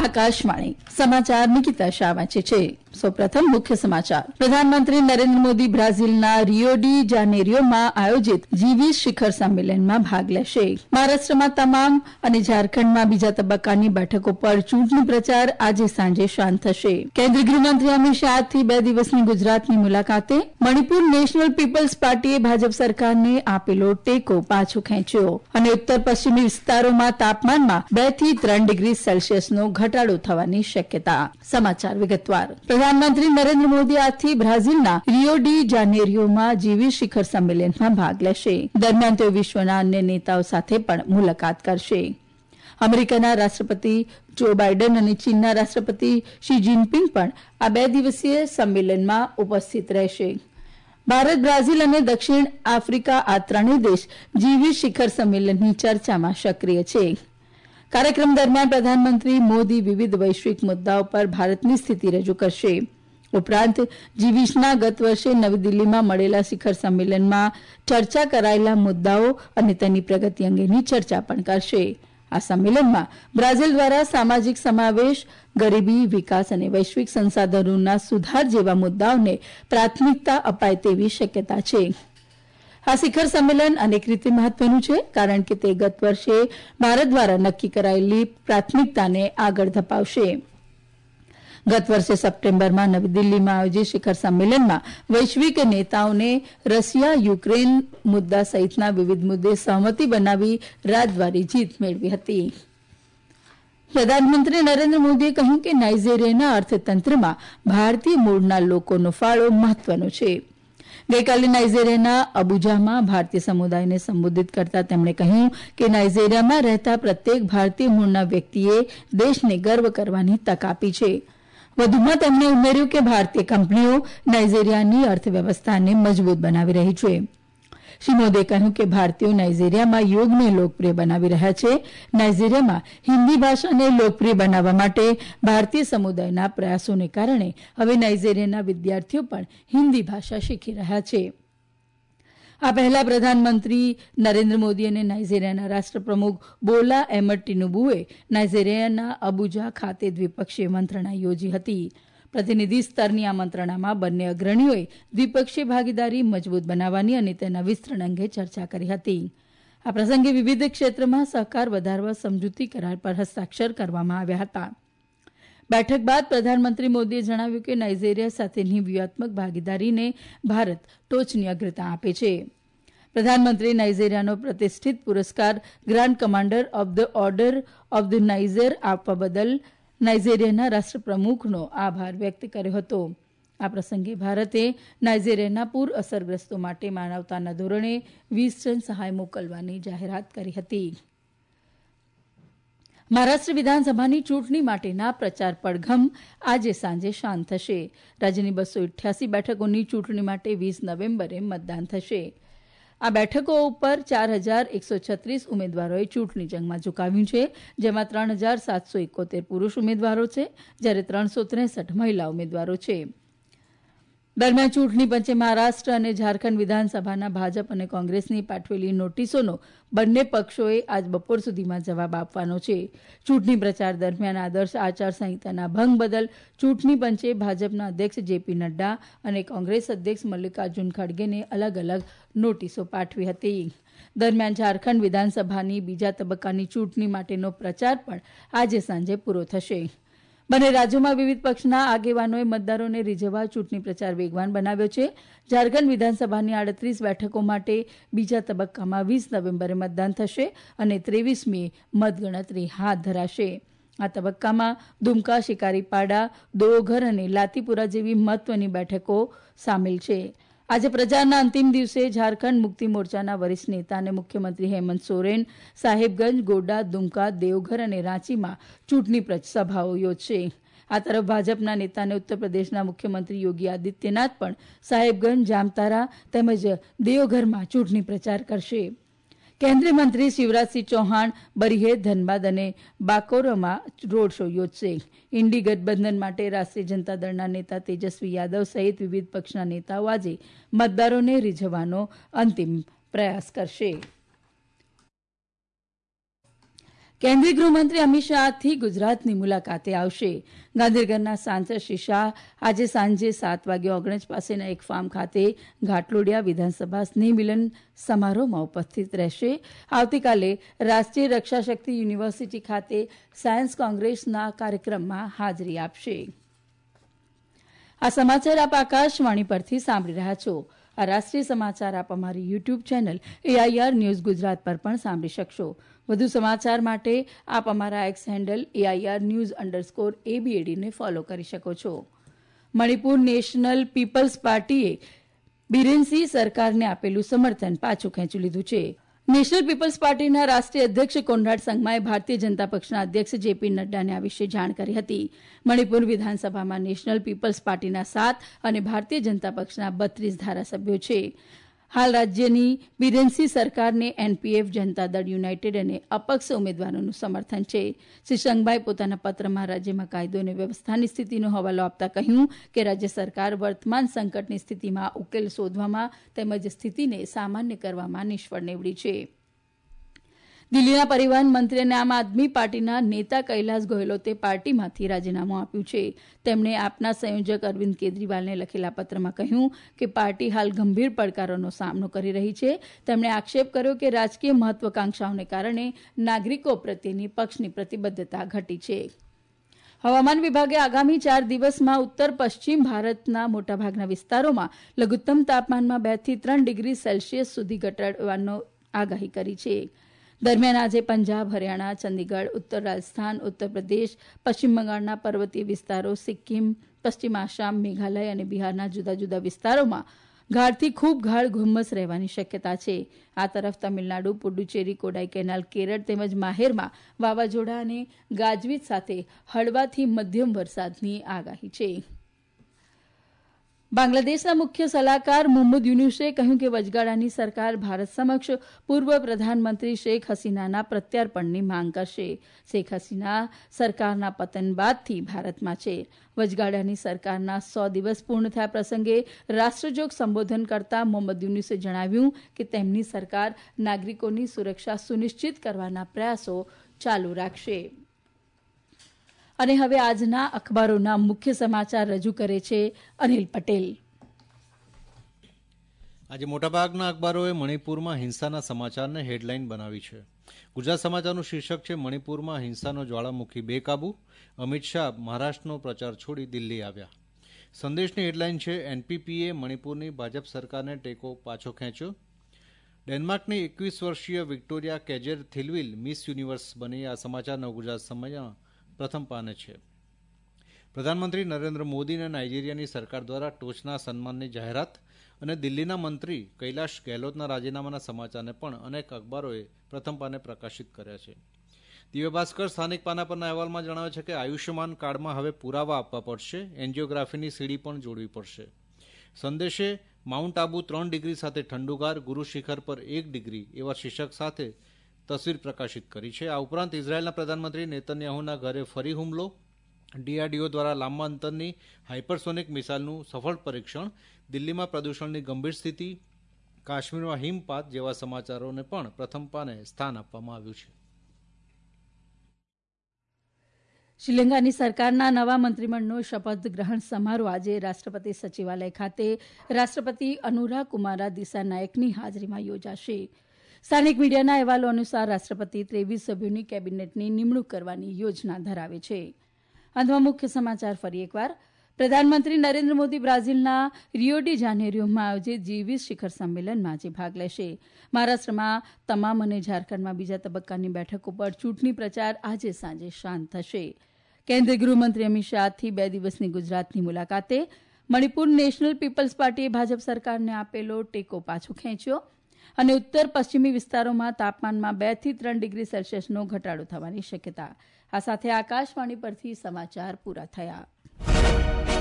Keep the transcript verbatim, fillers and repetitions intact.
આકાશવાણી સમાચાર નિકિતા શાહ વાંચે છે. સૌપ્રથમ મુખ્ય સમાચાર. પ્રધાનમંત્રી નરેન્દ્ર મોદી બ્રાઝિલના રિયો ડી જાનેરિયોમાં આયોજિત જી વીસ શિખર સંમેલનમાં ભાગ લેશે. મહારાષ્ટ્રમાં તમામ અને ઝારખંડમાં બીજા તબક્કાની બેઠકો પર ચૂંટણી પ્રચાર આજે સાંજે શાંત થશે. કેન્દ્રીય ગૃહમંત્રી અમિત શાહ આજથી બે દિવસની ગુજરાતની મુલાકાતે. મણિપુર નેશનલ પીપલ્સ પાર્ટીએ ભાજપ સરકારને આપેલો ટેકો પાછો ખેંચ્યો અને ઉત્તર પશ્ચિમી વિસ્તારોમાં તાપમાનમાં બે થી ત્રણ ડિગ્રી સેલ્સિયસનો ઘટાડો થવાની શક્યતા. સમાચાર વિગતવાર. પ્રધાનમંત્રી નરેન્દ્ર મોદી આજથી બ્રાઝિલના રિયો ડી જાનેરિયોમાં જી વીસ શિખર સંમેલનમાં ભાગ લેશે. દરમિયાન તેઓ વિશ્વના અન્ય નેતાઓ સાથે પણ મુલાકાત કરશે. અમેરિકાના રાષ્ટ્રપતિ જો બાઇડન અને ચીનના રાષ્ટ્રપતિ શી જિનપિંગ પણ આ બે દિવસીય સંમેલનમાં ઉપસ્થિત રહેશે. ભારત, બ્રાઝિલ અને દક્ષિણ આફ્રિકા આ ત્રણેય દેશ જી વીસ શિખર સંમેલનની ચર્ચામાં સક્રિય છે. કાર્યક્રમ દરમિયાન પ્રધાનમંત્રી મોદી વિવિધ વૈશ્વિક મુદ્દાઓ પર ભારતની સ્થિતિ રજૂ કરશે. ઉપરાંત જી વીસના ગત વર્ષે નવી દિલ્હીમાં મળેલા શિખર સંમેલનમાં ચર્ચા કરાયેલા મુદ્દાઓ અને તેની પ્રગતિ અંગેની ચર્ચા પણ કરશે. આ સંમેલનમાં બ્રાઝિલ દ્વારા સામાજિક સમાવેશ, ગરીબી, વિકાસ અને વૈશ્વિક સંસાધનોના સુધાર જેવા મુદ્દાઓને પ્રાથમિકતા અપાય તેવી શક્યતા છે. આ શિખર સંમેલન અનેક રીતે મહત્વનું છે, કારણ કે તે ગત વર્ષે ભારત દ્વારા નક્કી કરાયેલી પ્રાથમિકતાને આગળ ધપાવશે. ગત વર્ષે સપ્ટેમ્બરમાં નવી દિલ્હીમાં આયોજિત શિખર સંમેલનમાં વૈશ્વિક નેતાઓને રશિયા યુક્રેન મુદ્દા સહિતના વિવિધ મુદ્દે સહમતિ બનાવી રાજદ્વારી જીત મેળવી હતી. પ્રધાનમંત્રી નરેન્દ્ર મોદીએ કહ્યું કે નાઇજીરિયાના અર્થતંત્રમાં ભારતીય મૂળના લોકોનો ફાળો મહત્વનો છે. ગઈકાલે નાઇજીરિયાના અબુજામાં ભારતીય સમુદાયને સંબોધિત કરતા તેમણે કહ્યું કે નાઇજીરિયામાં રહેતા પ્રત્યેક ભારતીય મૂળના વ્યક્તિએ દેશને ગર્વ કરવાની તક આપી છે. વધુમાં તેમણે ઉમેર્યું કે ભારતીય કંપનીઓ નાઇજીરિયાની અર્થવ્યવસ્થાને મજબૂત બનાવી રહી છે. શ્રી મોદીએ કહ્યું કે ભારતીયો નાઇજીરિયામાં યોગને લોકપ્રિય બનાવી રહ્યા છે. નાઇજીરિયામાં હિન્દી ભાષાને લોકપ્રિય બનાવવા માટે ભારતીય સમુદાયના પ્રયાસોને કારણે હવે નાઇજીરિયાના વિદ્યાર્થીઓ પણ હિન્દી ભાષા શીખી રહ્યા છે. આ પહેલા પ્રધાનમંત્રી નરેન્દ્ર મોદી અને નાઇજીરિયાના રાષ્ટ્રપ્રમુખ બોલા અહેમદ ટિનુબુએ નાઇજીરિયાના અબુજા ખાતે દ્વિપક્ષીય મંત્રણા યોજી હતી. પ્રતિનિધિ સ્તરની આ મંત્રણામાં બંને અગ્રણીઓએ દ્વિપક્ષીય ભાગીદારી મજબૂત બનાવવાની અને તેના વિસ્તરણ અંગે ચર્ચા કરી હતી. આ પ્રસંગે વિવિધ ક્ષેત્રમાં સહકાર વધારવા સમજૂતી કરાર પર હસ્તાક્ષર કરવામાં આવ્યા હતા. બેઠક બાદ પ્રધાનમંત્રી મોદીએ જણાવ્યું કે નાઇજીરિયા સાથેની વ્યૂહાત્મક ભાગીદારીને ભારત ટોચની અગ્રતા આપે છે. પ્રધાનમંત્રીએ નાઇજીરિયાનો પ્રતિષ્ઠિત પુરસ્કાર grand commander of the order of the Niger આપવા બદલ નાઇજીરિયાના રાષ્ટ્રપ્રમુખનો આભાર વ્યક્ત કર્યો હતો. આ પ્રસંગે ભારતે નાઇજીરિયાના પૂર અસરગ્રસ્તો માટે માનવતાના ધોરણે વીસ ટન સહાય મોકલવાની જાહેરાત કરી હતી. મહારાષ્ટ્ર વિધાનસભાની ચૂંટણી માટેના પ્રચાર પડઘમ આજે સાંજે શાંત થશે. રાજ્યની બસો અઠ્યાસી બેઠકોની ચૂંટણી માટે વીસ નવેમ્બરે મતદાન થશે. આ બેઠકો ઉપર ચાર હજાર એકસો છત્રીસ ઉમેદવારોએ ચૂંટણી જંગમાં ઝુકાવ્યું છે, જેમાં ત્રણ હજાર સાતસો એકોતેર પુરૂષ ઉમેદવારો છે, જ્યારે ત્રણસો ત્રેસઠ મહિલા ઉમેદવારો છે. દરમિયાન ચૂંટણી પંચે મહારાષ્ટ્ર અને ઝારખંડ વિધાનસભાના ભાજપ અને કોંગ્રેસની પાઠવેલી નોટિસોનો બંને પક્ષોએ આજ બપોર સુધીમાં જવાબ આપવાનો છે. ચૂંટણી પ્રચાર દરમિયાન આદર્શ આચારસંહિતાના ભંગ બદલ ચૂંટણી પંચે ભાજપના અધ્યક્ષ જેપી નડ્ડા અને કોંગ્રેસ અધ્યક્ષ મલ્લિકાર્જુન ખડગેને અલગ અલગ નોટિસો પાઠવી હતી. દરમિયાન ઝારખંડ વિધાનસભાની બીજા તબક્કાની ચૂંટણી માટેનો પ્રચાર પણ આજે સાંજે પૂરો થશે. બંને રાજ્યોમાં વિવિધ પક્ષના આગેવાનોએ મતદારોને રીઝવવા ચૂંટણી પ્રચાર વેગવાન બનાવ્યો છે. ઝારખંડ વિધાનસભાની આડત્રીસ બેઠકો માટે બીજા તબક્કામાં વીસ નવેમ્બરે મતદાન થશે અને ત્રેવીસમીએ મતગણતરી હાથ ધરાશે. આ તબક્કામાં દુમકા, શિકારીપાડા, દોઓઘર અને લાતીપુરા જેવી મહત્વની બેઠકો સામેલ છે. આજે પ્રચારના અંતિમ દિવસે ઝારખંડ મુક્તિ મોરચાના વરિષ્ઠ નેતા અને મુખ્યમંત્રી હેમંત સોરેન સાહેબગંજ, ગોડા, દુમકા, દેવઘર અને રાંચીમાં ચૂંટણી સભાઓ યોજશે. આ તરફ ભાજપના નેતા અને ઉત્તર પ્રદેશના મુખ્યમંત્રી યોગી આદિત્યનાથ પણ સાહેબગંજ, જામતારા તેમજ દેવઘરમાં ચૂંટણી પ્રચાર કરશે. કેન્દ્રીય મંત્રી શિવરાજસિંહ ચૌહાણ બરીહે, ધનબાદ અને બાકોરમાં રોડ શો યોજશે. ઇન્ડી ગઠબંધન માટે રાષ્ટ્રીય જનતા દળના નેતા તેજસ્વી યાદવ સહિત વિવિધ પક્ષના નેતાઓ આજે મતદારોને રીઝવવાનો અંતિમ પ્રયાસ કરશે. કેન્દ્રીય ગૃહમંત્રી અમિત શાહથી ગુજરાતની મુલાકાતે આવશે. ગાંધીનગરના સાંસદ શ્રી શાહ આજે સાંજે સાત વાગે ઓગણજ પાસેના એક ફાર્મ ખાતે ઘાટલોડિયા વિધાનસભા સ્નેહ મિલન સમારોહમાં ઉપસ્થિત રહેશે. આવતીકાલે રાષ્ટ્રીય રક્ષાશક્તિ યુનિવર્સિટી ખાતે સાયન્સ કોંગ્રેસના કાર્યક્રમમાં હાજરી આપશે. આ સમાચાર આપ આકાશવાણી પરથી સાંભળી રહ્યા છો. આ રાષ્ટ્રીય સમાચાર આપ અમારી YouTube channel AIR news Gujarat પર પણ સાંભળી શકશો. વધુ સમાચાર માટે આપ અમારા X handle AIR news underscore એબીએડીને ફોલો કરી શકો છો. મણિપુર નેશનલ પીપલ્સ પાર્ટીએ બિરેનસિંહ સરકારને આપેલું સમર્થન પાછું ખેંચી લીધું છે. નેશનલ પીપલ્સ પાર્ટીના રાષ્ટ્રીય અધ્યક્ષ કોનરાડ સંગમાએ ભારતીય જનતા પક્ષના અધ્યક્ષ જેપી નડ્ડાને આ વિશે જાણ કરી હતી. મણિપુર વિધાનસભામાં નેશનલ પીપલ્સ પાર્ટીના સાત અને ભારતીય જનતા પક્ષના બત્રીસ ધારાસભ્યો છે. હાલ રાજ્યની બિરેનસિંહ સરકારને એનપીએફ, જનતા દળ યુનાઇટેડ અને અપક્ષ ઉમેદવારોનું સમર્થન છે. શ્રી સંગમાએ પોતાના પત્રમાં રાજ્યમાં કાયદો અને વ્યવસ્થાની સ્થિતિનો હવાલો આપતા કહ્યું કે રાજ્ય સરકાર વર્તમાન સંકટની સ્થિતિમાં ઉકેલ શોધવામાં તેમજ સ્થિતિને સામાન્ય કરવામાં નિષ્ફળ નીવડી છે. દિલ્હીના પરિવહન મંત્રી અને આમ આદમી પાર્ટીના નેતા કૈલાસ ગેહલોતે પાર્ટીમાંથી રાજીનામું આપ્યું છે. તેમણે આપના સંયોજક અરવિંદ કેજરીવાલને લખેલા પત્રમાં કહ્યું કે પાર્ટી હાલ ગંભીર પડકારોનો સામનો કરી રહી છે. તેમણે આક્ષેપ કર્યો કે રાજકીય મહત્વાકાંક્ષાઓને કારણે નાગરિકો પ્રત્યેની પક્ષની પ્રતિબદ્ધતા ઘટી છે. હવામાન વિભાગે આગામી ચાર દિવસમાં ઉત્તર પશ્ચિમ ભારતના મોટાભાગના વિસ્તારોમાં લઘુત્તમ તાપમાનમાં બે થી ત્રણ ડિગ્રી સેલ્સિયસ સુધી ઘટાડવાની આગાહી કરી છે. દરમિયાન આજે પંજાબ, હરિયાણા, ચંદીગઢ, ઉત્તર રાજસ્થાન, ઉત્તર પ્રદેશ, પશ્ચિમ બંગાળના પર્વતીય વિસ્તારો, સિક્કિમ, પશ્ચિમ આસામ, મેઘાલય અને બિહારના જુદા જુદા વિસ્તારોમાં ગાઢથી ખૂબ ગાઢ ધુમ્મસ રહેવાની શક્યતા છે. આ તરફ તમિલનાડુ, પુડુચેરી, કોડાઈ કેનાલ, કેરળ તેમજ માહેરમાં વાવાઝોડા અને ગાજવીજ સાથે હળવાથી મધ્યમ વરસાદની આગાહી છે. બાંગ્લાદેશના મુખ્ય સલાહકાર મોહમ્મદ યુનુસે કહ્યું કે વચગાળાની સરકાર ભારત સમક્ષ પૂર્વ પ્રધાનમંત્રી શેખ હસીનાના પ્રત્યાર્પણની માંગ કરશે. શેખ હસીના સરકારના પતન બાદથી ભારતમાં છે. વચગાળાની સરકારના સો દિવસ પૂર્ણ થયા પ્રસંગે રાષ્ટ્રજોગ સંબોધન કરતા મોહમ્મદ યુનુસે જણાવ્યું કે તેમની સરકાર નાગરિકોની સુરક્ષા સુનિશ્ચિત કરવાના પ્રયાસો ચાલુ રાખશે. અને હવે આજના અખબારોના મુખ્ય સમાચાર રજૂ કરે છે અનિલ પટેલ. આજે મોટાભાગના અખબારોએ મણિપુરમાં હિંસાના સમાચારને હેડલાઇન બનાવી છે. ગુજરાત સમાચારનું શીર્ષક છે મણિપુરમાં હિંસાનો જ્વાળામુખી બેકાબુ, અમિત શાહ મહારાષ્ટ્રનો પ્રચાર છોડી દિલ્હી આવ્યા. સંદેશની હેડલાઇન છે એનપીપીએ મણિપુરની ભાજપ સરકારને ટેકો પાછો ખેંચ્યો. ડેનમાર્કની એકવીસ વર્ષીય Victoria Kjaer Theilvig miss universe બની. આ સમાચારનો ગુજરાત સમયમાં પ્રથમ પાને છે. પ્રધાનમંત્રી નરેન્દ્ર મોદી અને નાઇજીરિયાની સરકાર દ્વારા ટોચના સન્માનની જાહેરાત અને દિલ્હીના મંત્રી કૈલાશ ગેહલોતના રાજીનામાના સમાચારને પણ અનેક અખબારોએ પ્રથમ પાને પ્રકાશિત કર્યા છે. દિવ્ય ભાસ્કર સ્થાનિક પાના પરના અહેવાલમાં જણાવે છે કે આયુષ્યમાન કાર્ડમાં હવે પુરાવા આપવા પડશે, એન્જિયોગ્રાફીની સીડી પણ જોડવી પડશે. સંદેશે માઉન્ટ આબુ ત્રણ ડિગ્રી સાથે ઠંડુગાર, ગુરુ શિખર પર એક ડિગ્રી એવા શીર્ષક સાથે તસવીર પ્રકાશિત કરી છે. આ ઉપરાંત ઇઝરાયેલના પ્રધાનમંત્રી નેતન્યાહુના ઘરે ફરી હુમલો, ડીઆરડીઓ દ્વારા લાંબા અંતરની હાઇપરસોનિક મિસાઇલનું સફળ પરીક્ષણ, દિલ્હીમાં પ્રદૂષણની ગંભીર સ્થિતિ, કાશ્મીરમાં હિમપાત જેવા સમાચારોને પણ પ્રથમ પાને સ્થાન આપવામાં આવ્યું છે. શ્રીલંકાની સરકારના નવા મંત્રીમંડળનો શપથ ગ્રહણ સમારોહ આજે રાષ્ટ્રપતિ સચિવાલય ખાતે રાષ્ટ્રપતિ અનુરા કુમારા દિસાનાયકની હાજરીમાં યોજાશે. સ્થાનિક મીડિયાના અહેવાલો અનુસાર રાષ્ટ્રપતિ ત્રેવીસ સભ્યોની કેબિનેટની નિમણૂક કરવાની યોજના ધરાવે છે. અંતમાં મુખ્ય સમાચાર ફરી એકવાર. પ્રધાનમંત્રી નરેન્દ્ર મોદી બ્રાઝિલના રિયો ડી જાનેરિયોમાં આયોજિત જી વીસ શિખર સંમેલનમાં આજે ભાગ લેશે. મહારાષ્ટ્રમાં તમામ અને ઝારખંડમાં બીજા તબક્કાની બેઠકો પર ચૂંટણી પ્રચાર આજે સાંજે શાંત થશે. કેન્દ્રીય ગૃહમંત્રી અમિત શાહથી બે દિવસની ગુજરાતની મુલાકાતે. મણિપુર નેશનલ પીપલ્સ પાર્ટીએ ભાજપ સરકારને આપેલો ટેકો પાછો ખેંચ્યો. અને ઉત્તર પશ્ચિમી વિસ્તારોમાં તાપમાનમાં બે થી ત્રણ ડિગ્રી સેલ્સિયસનો ઘટાડો થવાની શક્યતા. આ સાથે આકાશવાણી પરથી સમાચાર પૂરા થયા.